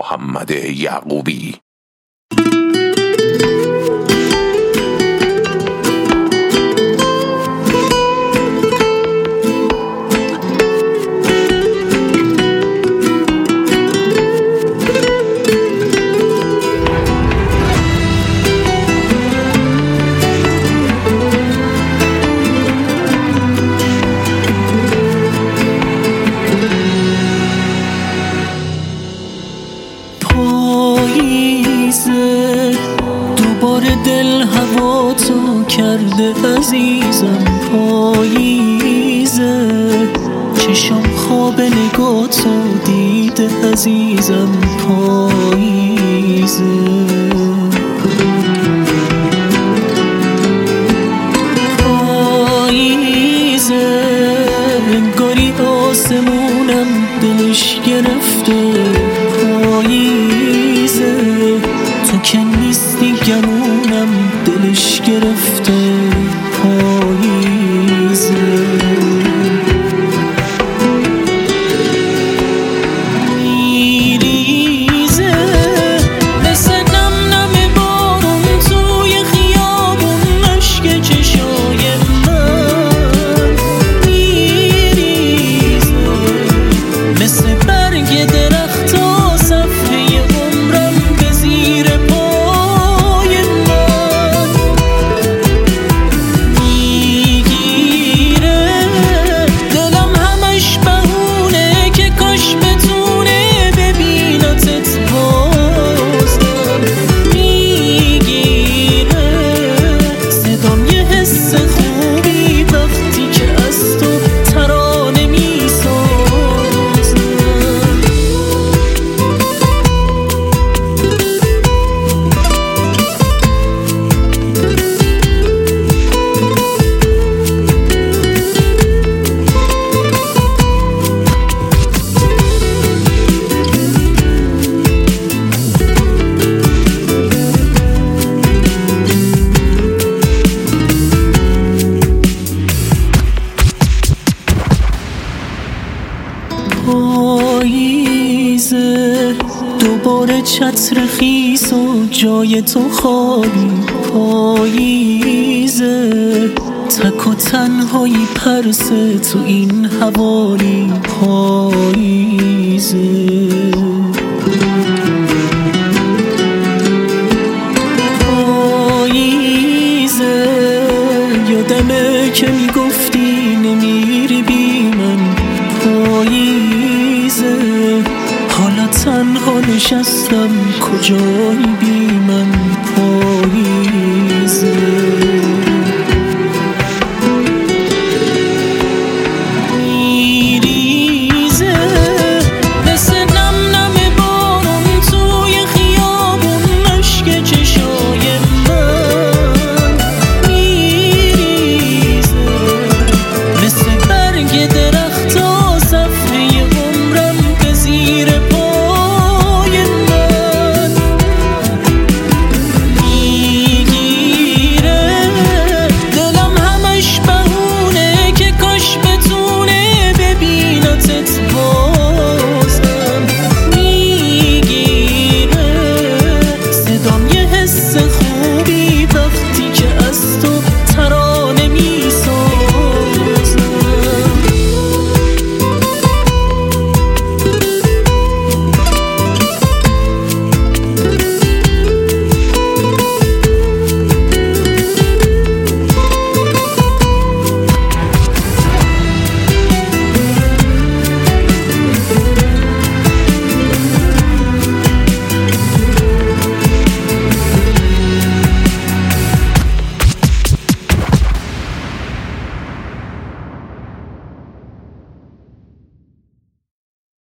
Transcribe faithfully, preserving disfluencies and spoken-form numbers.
محمد یعقوبی. دوباره دل هوا تو کرده عزیزم، پاییزه چشم خواب نگاه تو دیده عزیزم، پاییزه پاییزه انگاری آسمونم دلش گرفته، پاییزه تو که نیستی گمونم دلش گرفته، پاییزه میریزه مثل نم نم بارون توی خیابون اشک چشای من، میریزه مثل برگ درخت و صفحه عمرم به زیر پای من میگیره، دلم همش بهونه که کاش بتونه ببینتت بازم، میگیره صدام یه حس خوبی وقتی که از تو ترانه میسازم. پاییزه دوباره چتر خیس و جای تو خالی، پاییزه تک و تنهایی پرسه تو این حوالی، پاییزه پاییزه یادمه که میگفتی نمیری بی من، پاییزه حالا تنها نشستم کجایی بی من، پاییزه